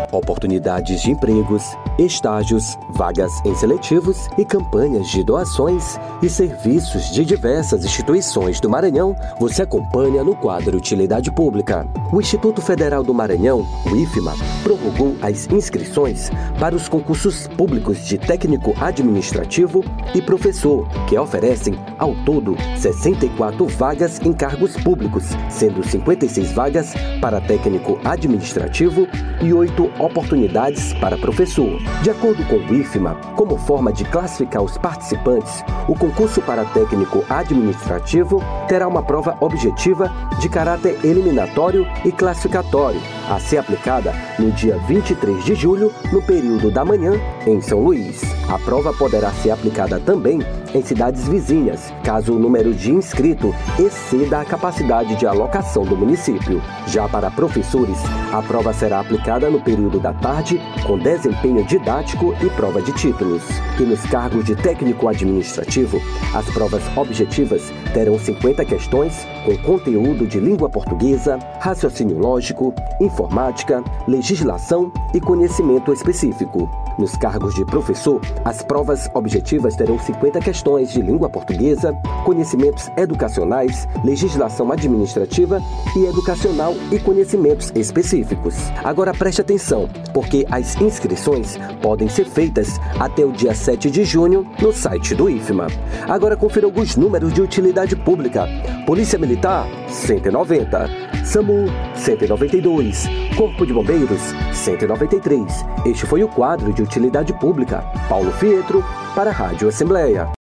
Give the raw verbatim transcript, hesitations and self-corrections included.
oportunidades de empregos, estágios, vagas em seletivos e campanhas de doações e serviços de diversas instituições do Maranhão, você acompanha no quadro Utilidade Pública. O Instituto Federal do Maranhão, o IFMA, prorrogou as inscrições para os concursos públicos de técnico administrativo e professor, que oferecem, ao todo, sessenta e quatro vagas em cargos públicos, sendo cinquenta e seis vagas para técnico administrativo e oito oportunidades para professor. De acordo com o IFMA, como forma de classificar os participantes, o concurso para técnico administrativo terá uma prova objetiva de caráter eliminatório e classificatório, a ser aplicada no dia vinte e três de julho, no período da manhã, em São Luís. A prova poderá ser aplicada também em cidades vizinhas, caso o número de inscritos exceda a capacidade de alocação do município. Já para professores, a prova será aplicada no período da tarde, com desempenho didático e prova de títulos. E nos cargos de técnico administrativo, as provas objetivas terão cinquenta questões com conteúdo de língua portuguesa, raciocínio lógico, informática, legislação e conhecimento específico. Nos cargos de professor, as provas objetivas terão cinquenta questões de língua portuguesa, conhecimentos educacionais, legislação administrativa e educacional e conhecimentos específicos. Agora preste atenção, porque as inscrições podem ser feitas até o dia sete de junho no site do IFMA. Agora confira alguns números de utilidade pública. Polícia Militar, cento e noventa. SAMU, cento e noventa e dois. Corpo de Bombeiros, cento e noventa e três. Este foi o quadro de Utilidade Pública. Paulo Fietro, para a Rádio Assembleia.